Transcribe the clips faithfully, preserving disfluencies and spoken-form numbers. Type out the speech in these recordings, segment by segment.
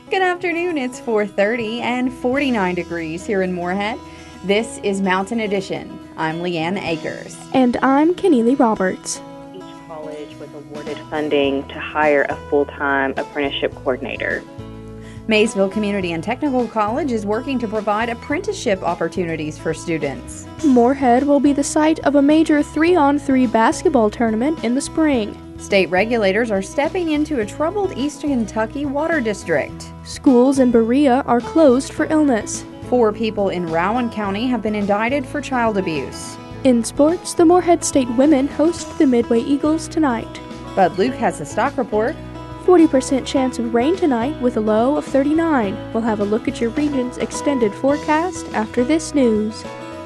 Good afternoon. It's four thirty and forty-nine degrees here in Moorhead. This is Mountain Edition. I'm Leanne Akers. And I'm Keneally Roberts. Each college was awarded funding to hire a full-time apprenticeship coordinator. Maysville Community and Technical College is working to provide apprenticeship opportunities for students. Moorhead will be the site of a major three-on-three basketball tournament in the spring. State regulators are stepping into a troubled Eastern Kentucky water district. Schools in Berea are closed for illness. Four people in Rowan County have been indicted for child abuse. In sports, the Moorhead State women host the Midway Eagles tonight. Bud Luke has the stock report. forty percent chance of rain tonight with a low of thirty-nine. We'll have a look at your region's extended forecast after this news.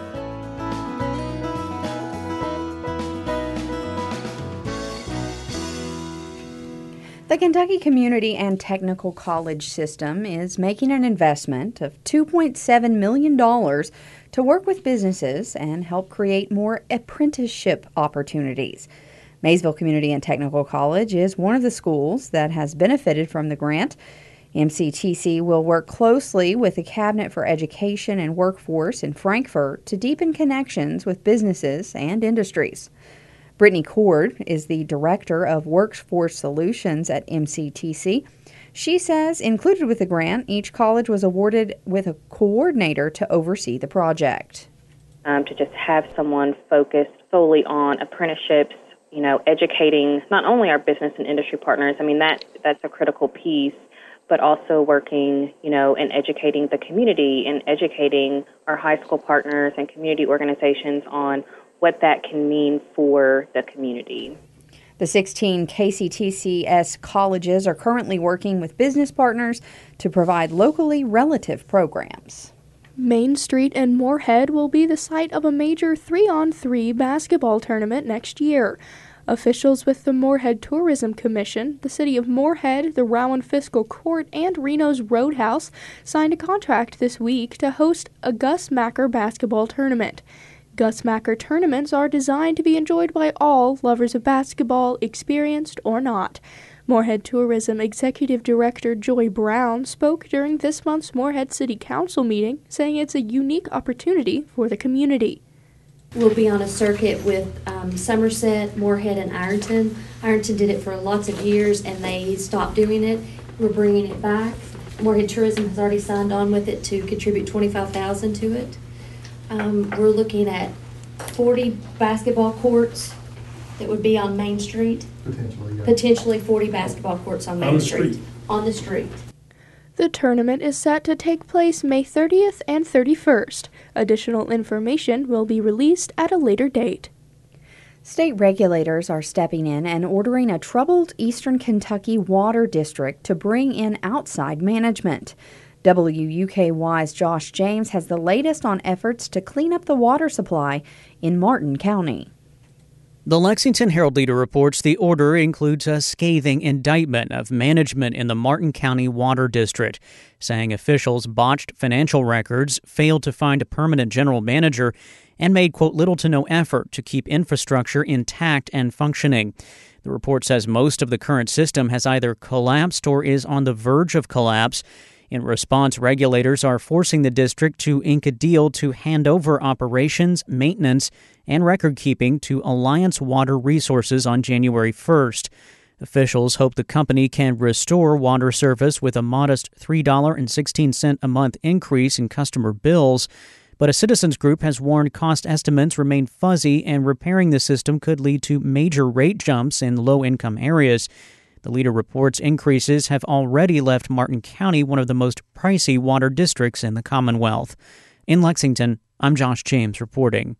The Kentucky Community and Technical College system is making an investment of two point seven million dollars to work with businesses and help create more apprenticeship opportunities. Maysville Community and Technical College is one of the schools that has benefited from the grant. M C T C will work closely with the Cabinet for Education and Workforce in Frankfort to deepen connections with businesses and industries. Brittany Cord is the Director of Workforce Solutions at M C T C. She says included with the grant, each college was awarded with a coordinator to oversee the project. Um, to just have someone focused solely on apprenticeships, you know, educating not only our business and industry partners, I mean, that that's a critical piece, but also working, you know, and educating the community and educating our high school partners and community organizations on what that can mean for the community. The sixteen K C T C S colleges are currently working with business partners to provide locally relative programs. Main Street in Moorhead will be the site of a major three-on-three basketball tournament next year. Officials with the Moorhead Tourism Commission, the City of Moorhead, the Rowan Fiscal Court, and Reno's Roadhouse signed a contract this week to host a Gus Macker basketball tournament. Gus Macker tournaments are designed to be enjoyed by all lovers of basketball, experienced or not. Moorhead Tourism Executive Director Joy Brown spoke during this month's Moorhead City Council meeting, saying it's a unique opportunity for the community. We'll be on a circuit with um, Somerset, Moorhead, and Ironton. Ironton did it for lots of years, and they stopped doing it. We're bringing it back. Moorhead Tourism has already signed on with it to contribute twenty-five thousand dollars to it. Um, we're looking at forty basketball courts that would be on Main Street. Potentially, yeah. Potentially forty basketball courts on Main on Street. street. On the street. The tournament is set to take place May thirtieth and thirty-first. Additional information will be released at a later date. State regulators are stepping in and ordering a troubled Eastern Kentucky water district to bring in outside management. W U K Y's Josh James has the latest on efforts to clean up the water supply in Martin County. The Lexington Herald-Leader reports the order includes a scathing indictment of management in the Martin County Water District, saying officials botched financial records, failed to find a permanent general manager, and made, quote, little to no effort to keep infrastructure intact and functioning. The report says most of the current system has either collapsed or is on the verge of collapse. In response, regulators are forcing the district to ink a deal to hand over operations, maintenance, and record-keeping to Alliance Water Resources on January first. Officials hope the company can restore water service with a modest three dollars and sixteen cents a month increase in customer bills, but a citizens group has warned cost estimates remain fuzzy and repairing the system could lead to major rate jumps in low-income areas. The leader reports increases have already left Martin County one of the most pricey water districts in the Commonwealth. In Lexington, I'm Josh James reporting.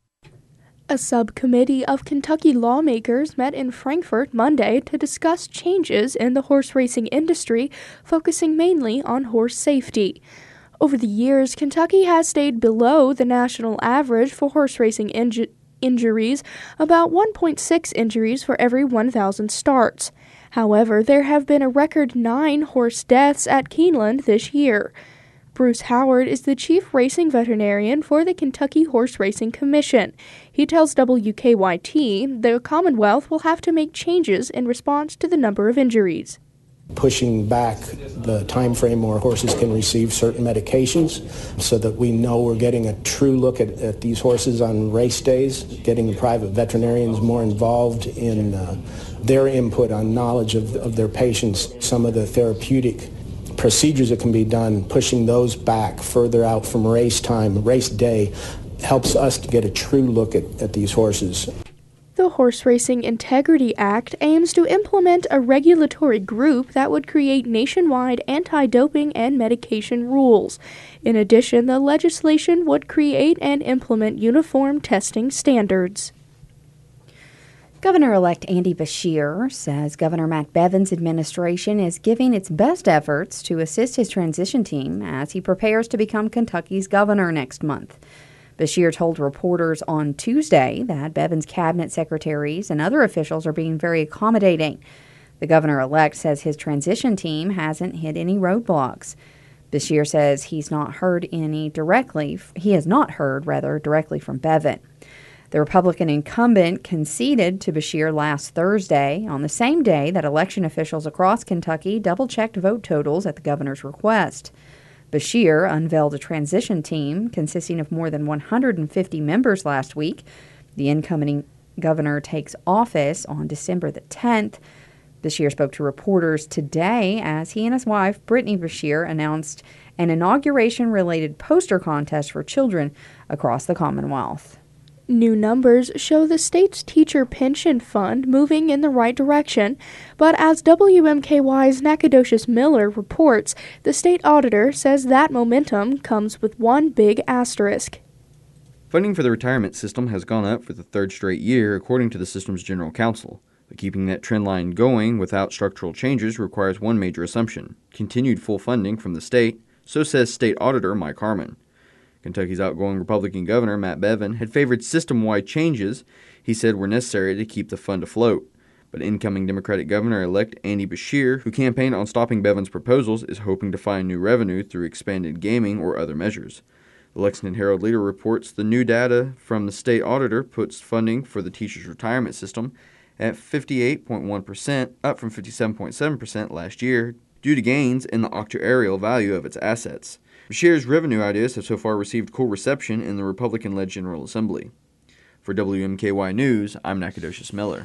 A subcommittee of Kentucky lawmakers met in Frankfort Monday to discuss changes in the horse racing industry, focusing mainly on horse safety. Over the years, Kentucky has stayed below the national average for horse racing inju- injuries, about one point six injuries for every one thousand starts. However, there have been a record nine horse deaths at Keeneland this year. Bruce Howard is the chief racing veterinarian for the Kentucky Horse Racing Commission. He tells W K Y T the Commonwealth will have to make changes in response to the number of injuries. pushing back the time frame where horses can receive certain medications so that we know we're getting a true look at, at these horses on race days, getting the private veterinarians more involved in uh, their input on knowledge of, of their patients, some of the therapeutic procedures that can be done, pushing those back further out from race time, race day, helps us to get a true look at, at these horses. The Horse Racing Integrity Act aims to implement a regulatory group that would create nationwide anti-doping and medication rules. In addition, the legislation would create and implement uniform testing standards. Governor-elect Andy Beshear says Governor Matt Bevin's administration is giving its best efforts to assist his transition team as he prepares to become Kentucky's governor next month. Beshear told reporters on Tuesday that Bevin's cabinet secretaries and other officials are being very accommodating. The governor-elect says his transition team hasn't hit any roadblocks. Beshear says he's not heard any directly, he has not heard, rather, directly from Bevin. The Republican incumbent conceded to Beshear last Thursday, on the same day that election officials across Kentucky double-checked vote totals at the governor's request. Beshear unveiled a transition team consisting of more than one hundred fifty members last week. The incoming governor takes office on December the tenth. Beshear spoke to reporters today as he and his wife, Brittany Beshear, announced an inauguration-related poster contest for children across the Commonwealth. New numbers show the state's teacher pension fund moving in the right direction, but as W M K Y's Nacogdoches Miller reports, the state auditor says that momentum comes with one big asterisk. Funding for the retirement system has gone up for the third straight year, according to the system's general counsel. But keeping that trend line going without structural changes requires one major assumption: continued full funding from the state, so says state auditor Mike Harmon. Kentucky's outgoing Republican governor, Matt Bevin, had favored system-wide changes he said were necessary to keep the fund afloat. But incoming Democratic Governor-elect Andy Beshear, who campaigned on stopping Bevin's proposals, is hoping to find new revenue through expanded gaming or other measures. The Lexington Herald-Leader reports the new data from the state auditor puts funding for the teachers' retirement system at fifty-eight point one percent, up from fifty-seven point seven percent last year, due to gains in the actuarial value of its assets. Beshear's revenue ideas have so far received cool reception in the Republican-led General Assembly. For W M K Y News, I'm Nacogdoches Miller.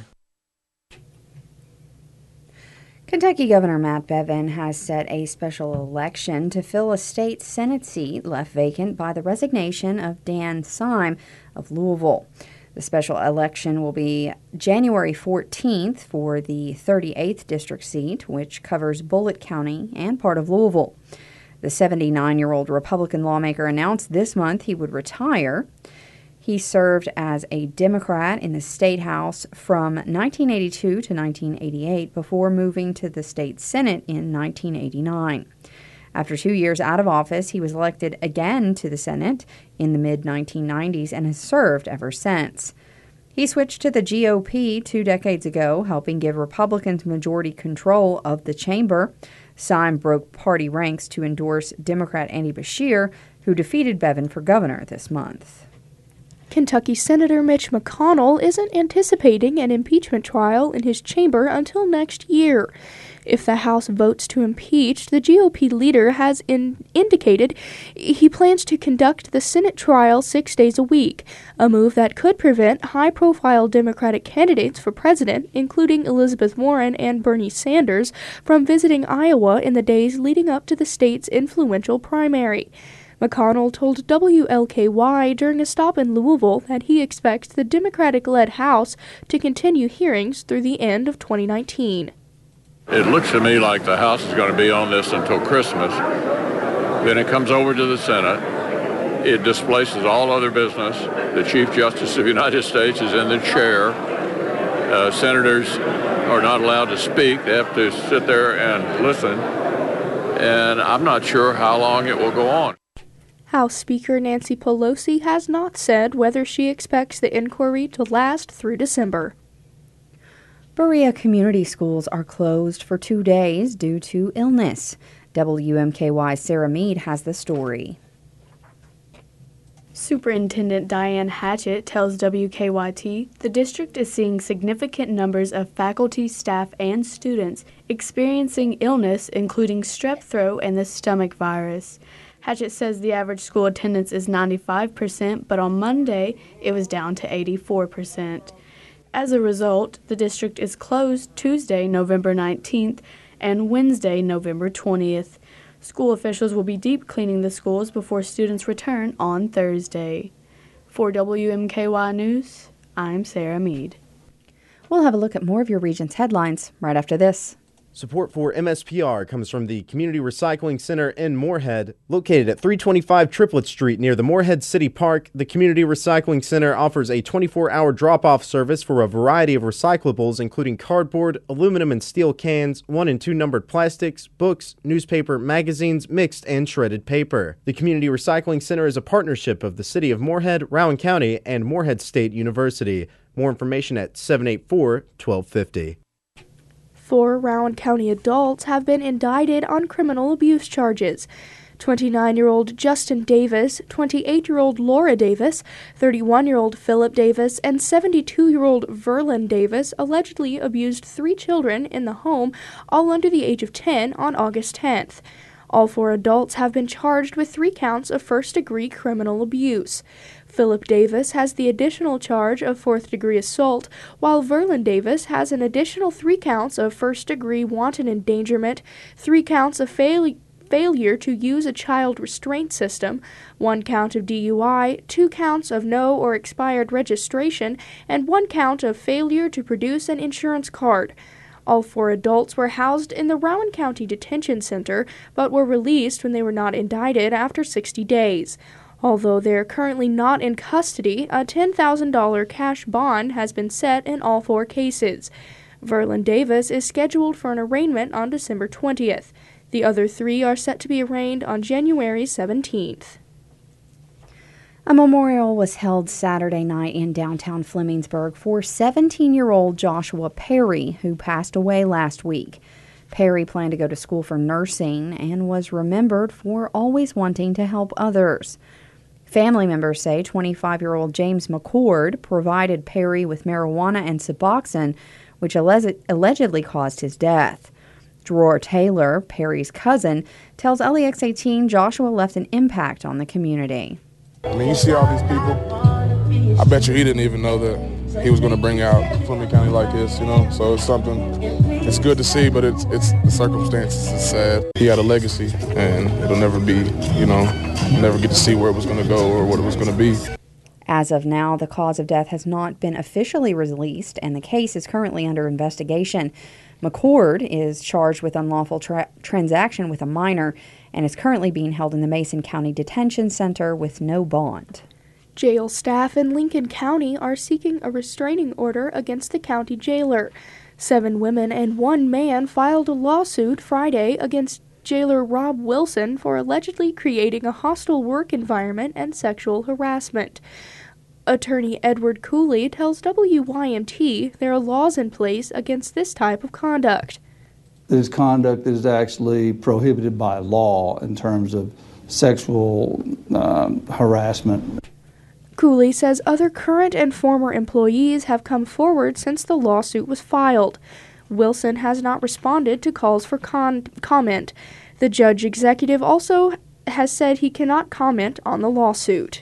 Kentucky Governor Matt Bevin has set a special election to fill a state Senate seat left vacant by the resignation of Dan Syme of Louisville. The special election will be January fourteenth for the thirty-eighth district seat, which covers Bullitt County and part of Louisville. The seventy-nine-year-old Republican lawmaker announced this month he would retire. He served as a Democrat in the State House from nineteen eighty-two to nineteen eighty-eight before moving to the State Senate in nineteen eighty-nine. After two years out of office, he was elected again to the Senate in the mid nineteen nineties and has served ever since. He switched to the G O P two decades ago, helping give Republicans majority control of the chamber. Syme broke party ranks to endorse Democrat Andy Beshear, who defeated Bevin for governor this month. Kentucky Senator Mitch McConnell isn't anticipating an impeachment trial in his chamber until next year. If the House votes to impeach, the G O P leader has in- indicated he plans to conduct the Senate trial six days a week, a move that could prevent high-profile Democratic candidates for president, including Elizabeth Warren and Bernie Sanders, from visiting Iowa in the days leading up to the state's influential primary. McConnell told W L K Y during a stop in Louisville that he expects the Democratic-led House to continue hearings through the end of twenty nineteen. It looks to me like the House is going to be on this until Christmas. Then it comes over to the Senate. It displaces all other business. The Chief Justice of the United States is in the chair. Uh, senators are not allowed to speak. They have to sit there and listen. And I'm not sure how long it will go on. House Speaker Nancy Pelosi has not said whether she expects the inquiry to last through December. Berea Community Schools are closed for two days due to illness. W M K Y's Sarah Mead has the story. Superintendent Diane Hatchett tells W K Y T the district is seeing significant numbers of faculty, staff, and students experiencing illness, including strep throat and the stomach virus. Hatchett says the average school attendance is ninety-five percent, but on Monday it was down to eighty-four percent. As a result, the district is closed Tuesday, November nineteenth, and Wednesday, November twentieth. School officials will be deep cleaning the schools before students return on Thursday. For W M K Y News, I'm Sarah Mead. We'll have a look at more of your region's headlines right after this. Support for M S P R comes from the Community Recycling Center in Moorhead. Located at three twenty-five Triplet Street near the Moorhead City Park, the Community Recycling Center offers a twenty-four hour drop-off service for a variety of recyclables, including cardboard, aluminum and steel cans, one and two numbered plastics, books, newspaper, magazines, mixed and shredded paper. The Community Recycling Center is a partnership of the City of Moorhead, Rowan County, and Moorhead State University. More information at seven eight four, one two five zero. Four Rowan County adults have been indicted on criminal abuse charges. twenty-nine-year-old Justin Davis, twenty-eight-year-old Laura Davis, thirty-one-year-old Philip Davis, and seventy-two-year-old Verlin Davis allegedly abused three children in the home, all under the age of ten, on August tenth. All four adults have been charged with three counts of first-degree criminal abuse. Philip Davis has the additional charge of fourth-degree assault, while Verlin Davis has an additional three counts of first-degree wanton endangerment, three counts of fail- failure to use a child restraint system, one count of D U I, two counts of no or expired registration, and one count of failure to produce an insurance card. All four adults were housed in the Rowan County Detention Center, but were released when they were not indicted after sixty days. Although they are currently not in custody, a ten thousand dollars cash bond has been set in all four cases. Verlin Davis is scheduled for an arraignment on December twentieth. The other three are set to be arraigned on January seventeenth. A memorial was held Saturday night in downtown Flemingsburg for seventeen-year-old Joshua Perry, who passed away last week. Perry planned to go to school for nursing and was remembered for always wanting to help others. Family members say twenty-five-year-old James McCord provided Perry with marijuana and Suboxone, which alleg- allegedly caused his death. Dror Taylor, Perry's cousin, tells L E X eighteen Joshua left an impact on the community. I mean, you see all these people, I bet you he didn't even know that he was going to bring out Fleming County like this, you know, so it's something, it's good to see, but it's it's the circumstances is sad. He had a legacy, and it'll never be, you know, never get to see where it was going to go or what it was going to be. As of now, the cause of death has not been officially released, and the case is currently under investigation. McCord is charged with unlawful tra- transaction with a minor and is currently being held in the Mason County Detention Center with no bond. Jail staff in Lincoln County are seeking a restraining order against the county jailer. Seven women and one man filed a lawsuit Friday against jailer Rob Wilson for allegedly creating a hostile work environment and sexual harassment. Attorney Edward Cooley tells W Y M T there are laws in place against this type of conduct. This conduct is actually prohibited by law in terms of sexual um, harassment. Cooley says other current and former employees have come forward since the lawsuit was filed. Wilson has not responded to calls for con- comment. The judge executive also has said he cannot comment on the lawsuit.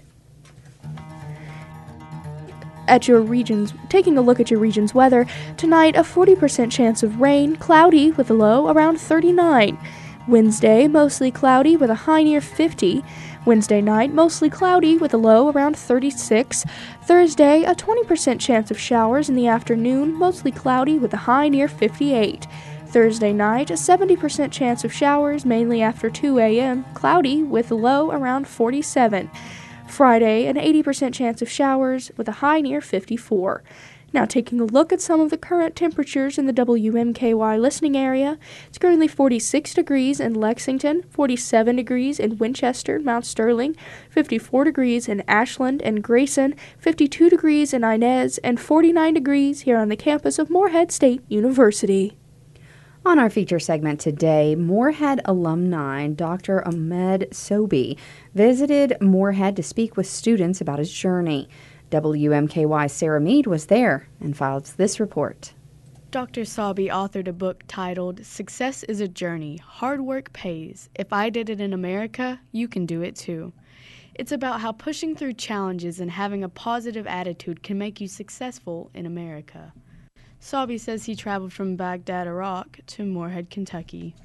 At your region's, taking a look at your region's weather, tonight a forty percent chance of rain, cloudy with a low around thirty-nine. Wednesday, mostly cloudy with a high near fifty. Wednesday night, mostly cloudy with a low around thirty-six. Thursday, a twenty percent chance of showers in the afternoon, mostly cloudy with a high near fifty-eight. Thursday night, a seventy percent chance of showers, mainly after two a.m., cloudy with a low around forty-seven. Friday, an eighty percent chance of showers with a high near fifty-four. Now taking a look at some of the current temperatures in the W M K Y listening area. It's currently forty-six degrees in Lexington, forty-seven degrees in Winchester, Mount Sterling, fifty-four degrees in Ashland and Grayson, fifty-two degrees in Inez, and forty-nine degrees here on the campus of Moorhead State University. On our feature segment today, Moorhead alumni Doctor Ahmed Sobhi visited Moorhead to speak with students about his journey. W M K Y's Sarah Mead was there and files this report. Doctor Sobhi authored a book titled Success is a Journey, Hard Work Pays. If I did it in America, you can do it too. It's about how pushing through challenges and having a positive attitude can make you successful in America. Sobhi says he traveled from Baghdad, Iraq to Moorhead, Kentucky.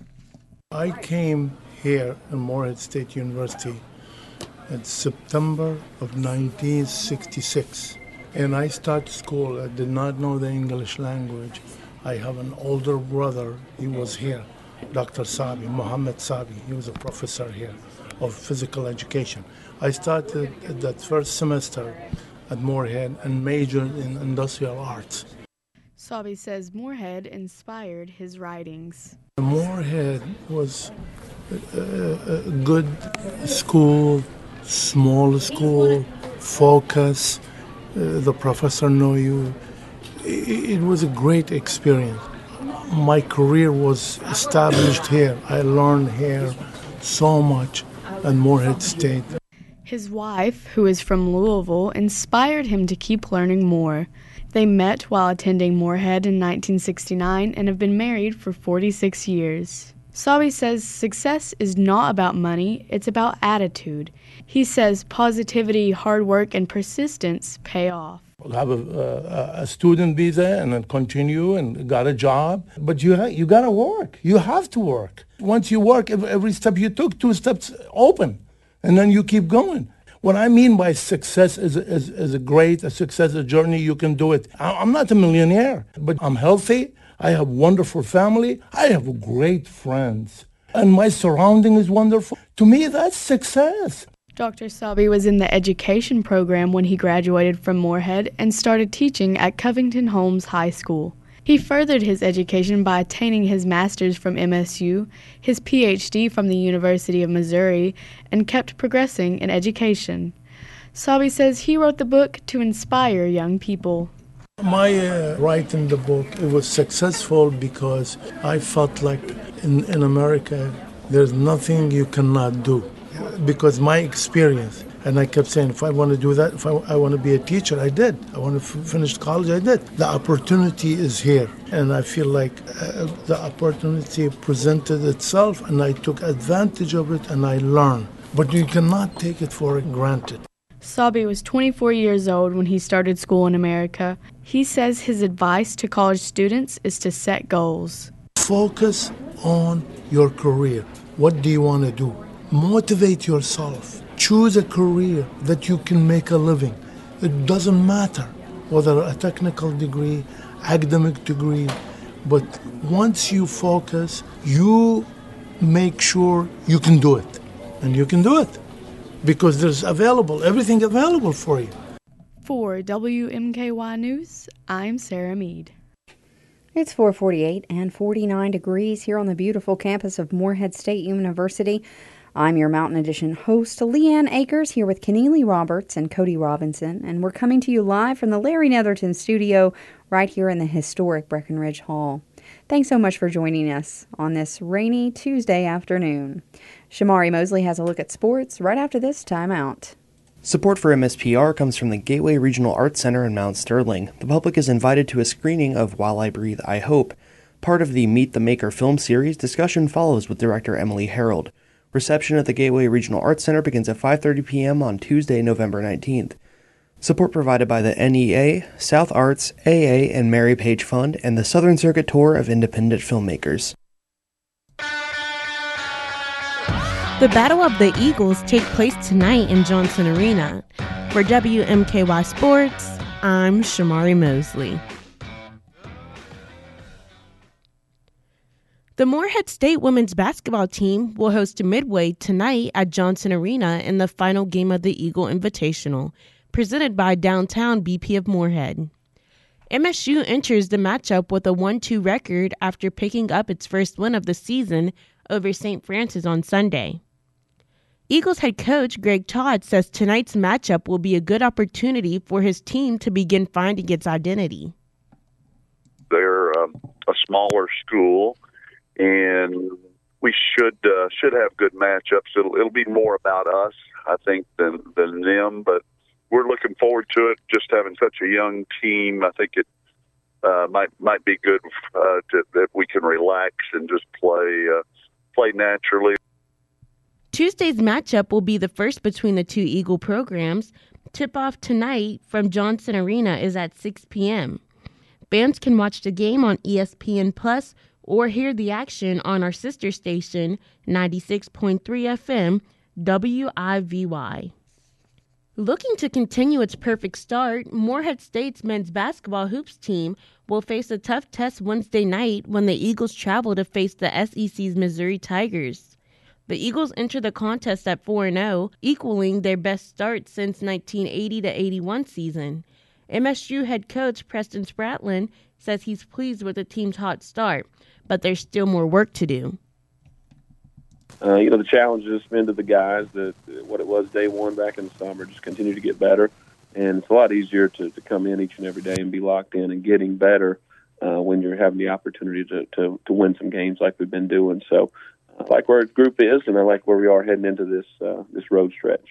I came here at Moorhead State University in September of nineteen sixty-six. And I started school. I did not know the English language. I have an older brother. He was here, Doctor Sobhi, Mohammed Sobhi. He was a professor here of physical education. I started that first semester at Moorhead and majored in industrial arts. Sobhi says Moorhead inspired his writings. Moorhead was a, a good school, small school, focus. Uh, the professor know you. It, it was a great experience. My career was established here. I learned here so much at Moorhead State. His wife, who is from Louisville, inspired him to keep learning more. They met while attending Moorhead in nineteen sixty-nine and have been married for forty-six years. Sobhi says success is not about money, it's about attitude. He says positivity, hard work, and persistence pay off. Have a, a, a student visa and then continue and got a job. But you ha- you got to work. You have to work. Once you work, every, every step you took, two steps open. And then you keep going. What I mean by success is, is, is a great, a success, a journey, you can do it. I, I'm not a millionaire, but I'm healthy. I have wonderful family. I have great friends. And my surrounding is wonderful. To me, that's success. Doctor Sobhi was in the education program when he graduated from Moorhead and started teaching at Covington Holmes High School. He furthered his education by attaining his master's from M S U, his P H D from the University of Missouri, and kept progressing in education. Sobhi says he wrote the book to inspire young people. My uh, writing the book, it was successful because I felt like in, in America there's nothing you cannot do. Because my experience, and I kept saying, if I want to do that, if I, I want to be a teacher, I did. I want to f- finish college, I did. The opportunity is here, and I feel like uh, the opportunity presented itself, and I took advantage of it, and I learned. But you cannot take it for granted. Sobhi was twenty-four years old when he started school in America. He says his advice to college students is to set goals. Focus on your career. What do you want to do? Motivate yourself. Choose a career that you can make a living. It doesn't matter whether a technical degree, academic degree, but once you focus, you make sure you can do it. And you can do it because there's available, everything available for you. For W M K Y News, I'm Sarah Mead. It's four forty-eight and forty-nine degrees here on the beautiful campus of Moorhead State University. I'm your Mountain Edition host, Leanne Akers, here with Keneally Roberts and Cody Robinson, and we're coming to you live from the Larry Netherton studio right here in the historic Breckenridge Hall. Thanks so much for joining us on this rainy Tuesday afternoon. Shamari Mosley has a look at sports right after this timeout. Support for M S P R comes from the Gateway Regional Arts Center in Mount Sterling. The public is invited to a screening of While I Breathe, I Hope. Part of the Meet the Maker film series, discussion follows with director Emily Harold. Reception at the Gateway Regional Arts Center begins at five thirty p.m. on Tuesday, November nineteenth. Support provided by the N E A, South Arts, A A, and Mary Page Fund, and the Southern Circuit Tour of Independent Filmmakers. The Battle of the Eagles take place tonight in Johnson Arena. For W M K Y Sports, I'm Shamari Mosley. The Moorhead State women's basketball team will host Midway tonight at Johnson Arena in the final game of the Eagle Invitational, presented by Downtown B P of Moorhead. M S U enters the matchup with a one two record after picking up its first win of the season over Saint Francis on Sunday. Eagles head coach Greg Todd says tonight's matchup will be a good opportunity for his team to begin finding its identity. They're um, a smaller school, and we should uh, should have good matchups. It'll it'll be more about us, I think, than than them. But we're looking forward to it. Just having such a young team, I think it uh, might might be good uh, to, that we can relax and just play uh, play naturally. Tuesday's matchup will be the first between the two Eagle programs. Tip-off tonight from Johnson Arena is at six p.m. Fans can watch the game on E S P N Plus or hear the action on our sister station, ninety-six point three F M, W I V Y. Looking to continue its perfect start, Morehead State's men's basketball hoops team will face a tough test Wednesday night when the Eagles travel to face the S E C's Missouri Tigers. The Eagles enter the contest at four and oh, equaling their best start since nineteen eighty to eighty-one season. M S U head coach Preston Spratlin says he's pleased with the team's hot start, but there's still more work to do. Uh, you know, the challenge has been to the guys that what it was day one back in the summer, just continue to get better. And it's a lot easier to, to come in each and every day and be locked in and getting better uh, when you're having the opportunity to, to, to win some games like we've been doing. So I like where the group is, and I like where we are heading into this uh, this road stretch.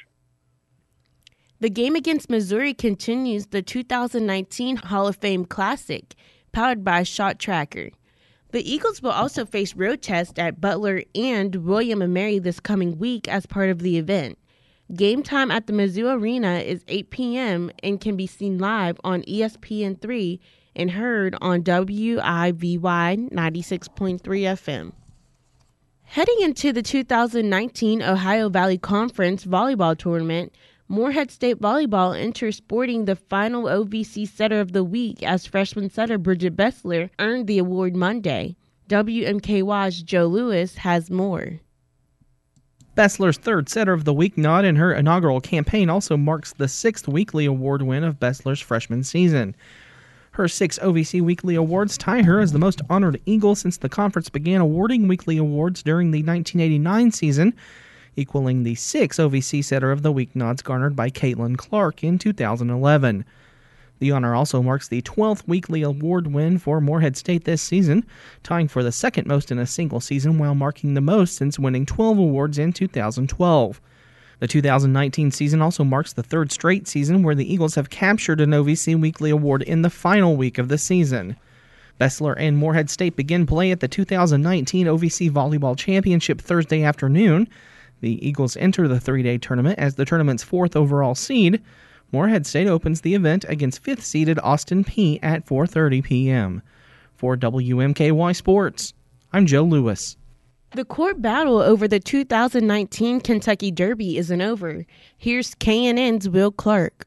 The game against Missouri continues the two thousand nineteen Hall of Fame Classic, powered by Shot Tracker. The Eagles will also face road tests at Butler and William and Mary this coming week as part of the event. Game time at the Mizzou Arena is eight p.m. and can be seen live on E S P N three and heard on W I V Y ninety-six point three F M. Heading into the two thousand nineteen Ohio Valley Conference volleyball tournament, Morehead State Volleyball enters sporting the final O V C Setter of the Week as freshman setter Bridget Bessler earned the award Monday. W M K Y's Joe Lewis has more. Bessler's third Setter of the Week nod in her inaugural campaign also marks the sixth weekly award win of Bessler's freshman season. Her six O V C weekly awards tie her as the most honored Eagle since the conference began awarding weekly awards during the nineteen eighty-nine season, equaling the six O V C Setter of the Week nods garnered by Caitlin Clark in two thousand eleven. The honor also marks the twelfth weekly award win for Morehead State this season, tying for the second most in a single season while marking the most since winning twelve awards in two thousand twelve. The two thousand nineteen season also marks the third straight season where the Eagles have captured an O V C weekly award in the final week of the season. Bessler and Morehead State begin play at the two thousand nineteen O V C Volleyball Championship Thursday afternoon. The Eagles enter the three-day tournament as the tournament's fourth overall seed. Morehead State opens the event against fifth-seeded Austin Peay at four thirty p.m. For W M K Y Sports, I'm Joe Lewis. The court battle over the two thousand nineteen Kentucky Derby isn't over. Here's K N N's Will Clark.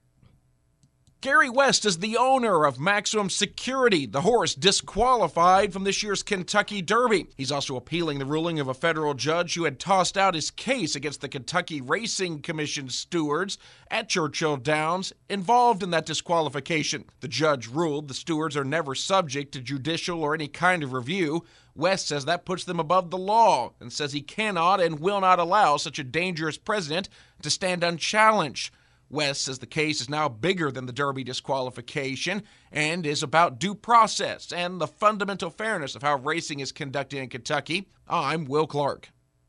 Gary West is the owner of Maximum Security, the horse disqualified from this year's Kentucky Derby. He's also appealing the ruling of a federal judge who had tossed out his case against the Kentucky Racing Commission stewards at Churchill Downs involved in that disqualification. The judge ruled the stewards are never subject to judicial or any kind of review. West says that puts them above the law and says he cannot and will not allow such a dangerous precedent to stand unchallenged. West says the case is now bigger than the Derby disqualification and is about due process and the fundamental fairness of how racing is conducted in Kentucky. I'm Will Clark.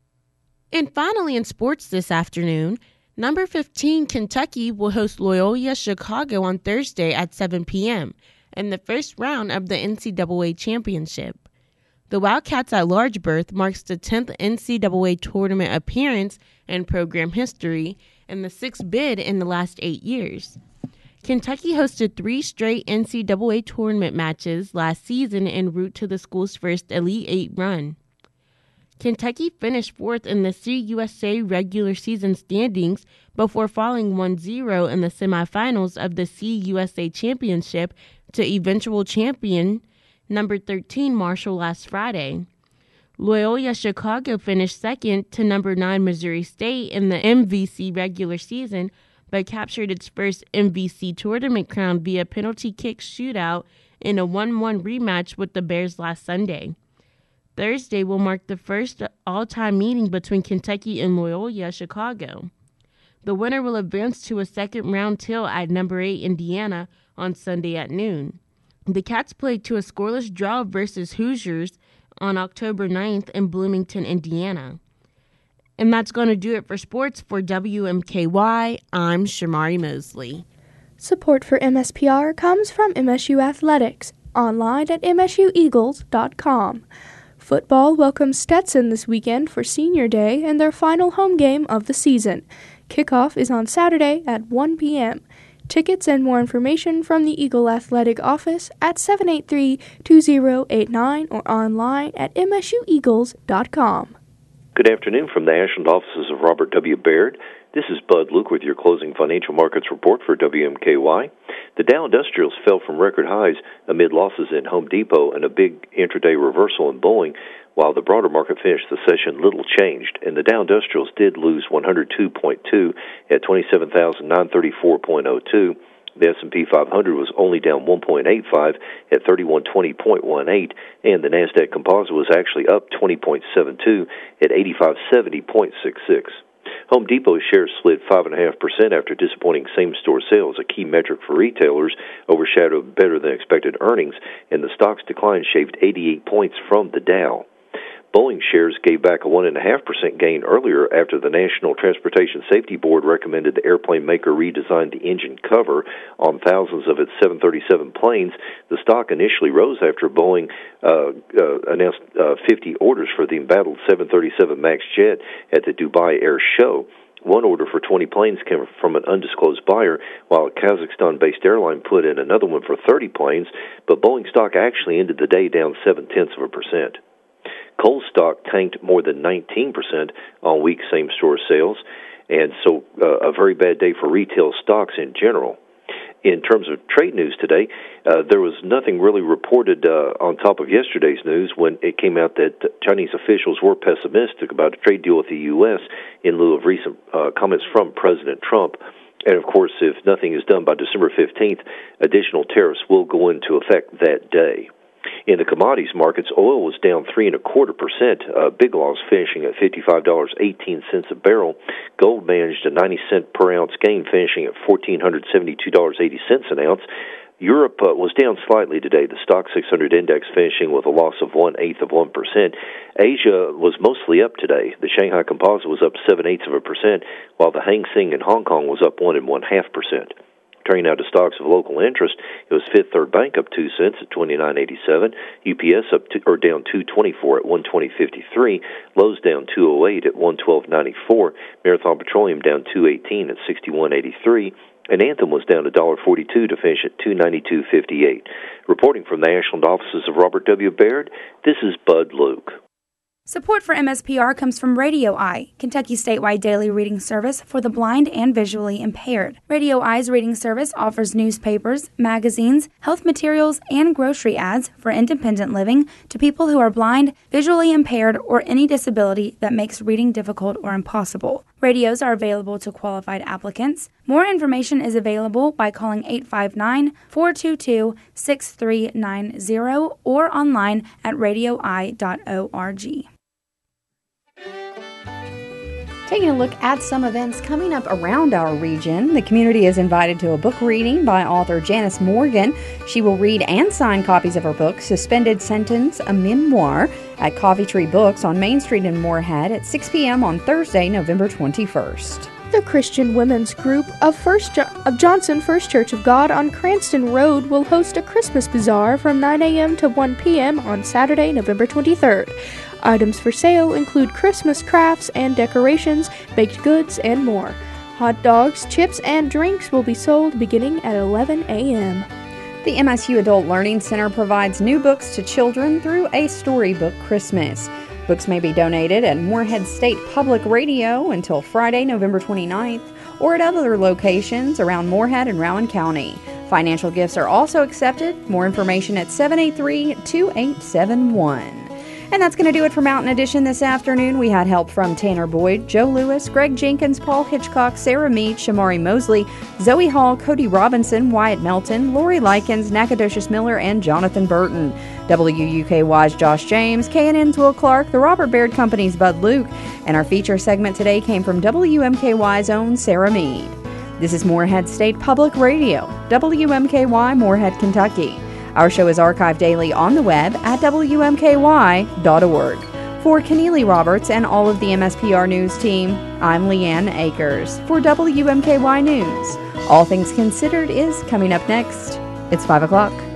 And finally in sports this afternoon, number fifteen Kentucky will host Loyola Chicago on Thursday at seven p.m. in the first round of the N C double A Championship. The Wildcats at large berth marks the tenth N C double A tournament appearance in program history and the sixth bid in the last eight years. Kentucky hosted three straight N C double A tournament matches last season en route to the school's first Elite Eight run. Kentucky finished fourth in the C U S A regular season standings before falling one zero in the semifinals of the C U S A Championship to eventual champion number thirteen Marshall last Friday. Loyola Chicago finished second to number nine Missouri State in the M V C regular season, but captured its first M V C tournament crown via penalty kick shootout in a one one rematch with the Bears last Sunday. Thursday will mark the first all-time meeting between Kentucky and Loyola Chicago. The winner will advance to a second-round tilt at number eight Indiana on Sunday at noon. The Cats played to a scoreless draw versus Hoosiers on October ninth in Bloomington, Indiana. And that's going to do it for sports. For W M K Y, I'm Shamari Mosley. Support for M S P R comes from M S U Athletics, online at m s u eagles dot com. Football welcomes Stetson this weekend for Senior Day and their final home game of the season. Kickoff is on Saturday at one p.m. Tickets and more information from the Eagle Athletic Office at seven eight three, two zero eight nine or online at m s u eagles dot com. Good afternoon from the Ashland offices of Robert W. Baird. This is Bud Luke with your closing financial markets report for W M K Y. The Dow Industrials fell from record highs amid losses in Home Depot and a big intraday reversal in Boeing, while the broader market finished the session little changed, and the Dow Industrials did lose one hundred two point two at twenty-seven thousand nine hundred thirty-four point oh two. The S and P five hundred was only down one point eight five at thirty-one twenty point one eight, and the Nasdaq Composite was actually up twenty point seven two at eighty-five seventy point six six. Home Depot shares slid five point five percent after disappointing same-store sales, a key metric for retailers, overshadowed better-than-expected earnings, and the stock's decline shaved eighty-eight points from the Dow. Boeing shares gave back a one point five percent gain earlier after the National Transportation Safety Board recommended the airplane maker redesign the engine cover on thousands of its seven thirty-seven planes. The stock initially rose after Boeing uh, uh, announced uh, fifty orders for the embattled seven thirty-seven MAX jet at the Dubai Air Show. One order for twenty planes came from an undisclosed buyer, while a Kazakhstan-based airline put in another one for thirty planes, but Boeing stock actually ended the day down seven-tenths of a percent. Coal stock tanked more than nineteen percent on weak same-store sales, and so uh, a very bad day for retail stocks in general. In terms of trade news today, uh, there was nothing really reported uh, on top of yesterday's news when it came out that Chinese officials were pessimistic about a trade deal with the U S in lieu of recent uh, comments from President Trump. And, of course, if nothing is done by December fifteenth, additional tariffs will go into effect that day. In the commodities markets, oil was down three and a quarter percent. Uh, Big Loss finishing at fifty-five dollars and eighteen cents a barrel. Gold managed a ninety cent per ounce gain, finishing at one thousand four hundred seventy-two dollars and eighty cents an ounce. Europe uh, was down slightly today. The Stock six hundred index finishing with a loss of one eighth of one percent. Asia was mostly up today. The Shanghai Composite was up seven eighths of a percent, while the Hang Seng in Hong Kong was up one and one half percent. Turning now to stocks of local interest, it was Fifth Third Bank up two cents at twenty-nine eighty-seven. U P S up to, or down two twenty-four at one twenty fifty-three. Lowe's down two oh eight at one twelve ninety-four. Marathon Petroleum down two eighteen at sixty-one eighty-three. And Anthem was down one dollar forty-two to finish at two ninety-two fifty-eight. Reporting from the Ashland offices of Robert W. Baird, this is Bud Luke. Support for M S P R comes from Radio Eye, Kentucky's statewide daily reading service for the blind and visually impaired. Radio Eye's reading service offers newspapers, magazines, health materials, and grocery ads for independent living to people who are blind, visually impaired, or any disability that makes reading difficult or impossible. Radios are available to qualified applicants. More information is available by calling eight five nine, four two two, six three nine zero or online at radio eye dot org. Taking a look at some events coming up around our region, the community is invited to a book reading by author Janice Morgan. She will read and sign copies of her book, Suspended Sentence, a Memoir, at Coffee Tree Books on Main Street in Moorhead at six p.m. on Thursday, November twenty-first. The Christian Women's Group of First jo- of Johnson First Church of God on Cranston Road will host a Christmas bazaar from nine a.m. to one p.m. on Saturday, November twenty-third. Items for sale include Christmas crafts and decorations, baked goods, and more. Hot dogs, chips, and drinks will be sold beginning at eleven a.m. The M S U Adult Learning Center provides new books to children through a Storybook Christmas. Books may be donated at Moorhead State Public Radio until Friday, November twenty-ninth, or at other locations around Moorhead and Rowan County. Financial gifts are also accepted. More information at seven eight three, two eight seven one. And that's going to do it for Mountain Edition this afternoon. We had help from Tanner Boyd, Joe Lewis, Greg Jenkins, Paul Hitchcock, Sarah Mead, Shamari Mosley, Zoe Hall, Cody Robinson, Wyatt Melton, Lori Likens, Nacogdoches Miller, and Jonathan Burton. W U K Y's Josh James, K N N's Will Clark, the Robert Baird Company's Bud Luke, and our feature segment today came from W M K Y's own Sarah Mead. This is Moorhead State Public Radio, W M K Y, Moorhead, Kentucky. Our show is archived daily on the web at W M K Y dot org. For Keneally Roberts and all of the M S P R News team, I'm Leanne Akers for W M K Y News. All Things Considered is coming up next. It's five o'clock.